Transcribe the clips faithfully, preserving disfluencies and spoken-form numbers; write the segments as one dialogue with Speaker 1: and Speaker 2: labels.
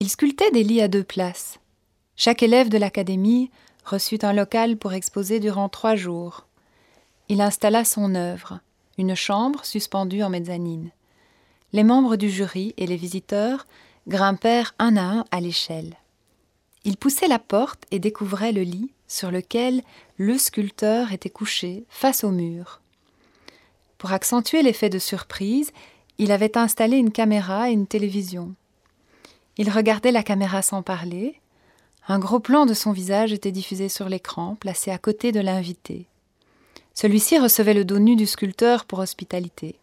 Speaker 1: Il sculptait des lits à deux places. Chaque élève de l'académie reçut un local pour exposer durant trois jours. Il installa son œuvre, une chambre suspendue en mezzanine. Les membres du jury et les visiteurs grimpèrent un à un à l'échelle. Il poussait la porte et découvrait le lit sur lequel le sculpteur était couché face au mur. Pour accentuer l'effet de surprise, il avait installé une caméra et une télévision. Il regardait la caméra sans parler. Un gros plan de son visage était diffusé sur l'écran, placé à côté de l'invité. Celui-ci recevait le dos nu du sculpteur pour hospitalité.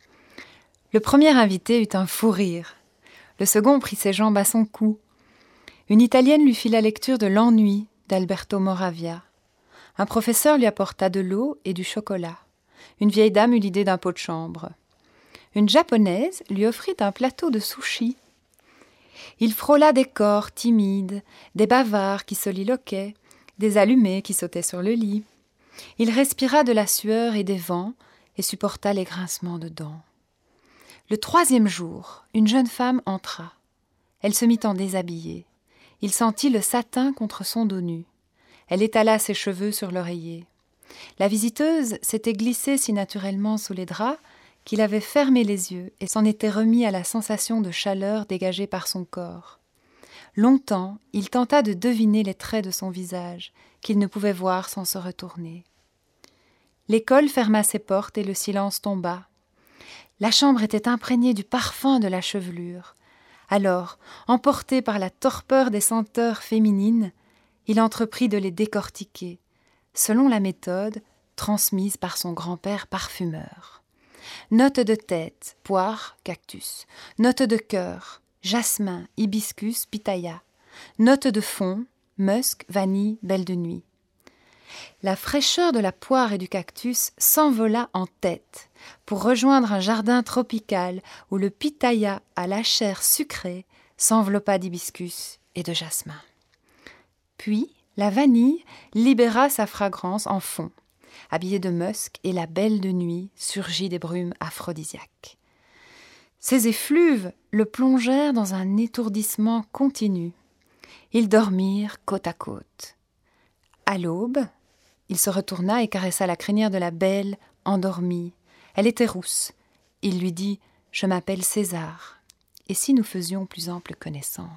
Speaker 1: Le premier invité eut un fou rire. Le second prit ses jambes à son cou. Une Italienne lui fit la lecture de L'ennui d'Alberto Moravia. Un professeur lui apporta de l'eau et du chocolat. Une vieille dame eut l'idée d'un pot de chambre. Une Japonaise lui offrit un plateau de sushi. Il frôla des corps timides, des bavards qui soliloquaient, des allumés qui sautaient sur le lit. Il respira de la sueur et des vents et supporta les grincements de dents. Le troisième jour, une jeune femme entra. Elle se mit en déshabillé. Il sentit le satin contre son dos nu. Elle étala ses cheveux sur l'oreiller. La visiteuse s'était glissée si naturellement sous les draps qu'il avait fermé les yeux et s'en était remis à la sensation de chaleur dégagée par son corps. Longtemps, il tenta de deviner les traits de son visage, qu'il ne pouvait voir sans se retourner. L'école ferma ses portes et le silence tomba. La chambre était imprégnée du parfum de la chevelure. Alors, emporté par la torpeur des senteurs féminines, il entreprit de les décortiquer, selon la méthode transmise par son grand-père parfumeur. Note de tête, poire, cactus. Note de cœur, jasmin, hibiscus, pitaya. Note de fond, musc, vanille, belle de nuit. La fraîcheur de la poire et du cactus s'envola en tête pour rejoindre un jardin tropical où le pitaya à la chair sucrée s'enveloppa d'hibiscus et de jasmin. Puis, la vanille libéra sa fragrance en fond. Habillée de musc et la belle de nuit surgit des brumes aphrodisiaques. Ces effluves le plongèrent dans un étourdissement continu. Ils dormirent côte à côte. À l'aube, il se retourna et caressa la crinière de la belle, endormie. Elle était rousse. Il lui dit « Je m'appelle César. Et si nous faisions plus ample connaissance ?»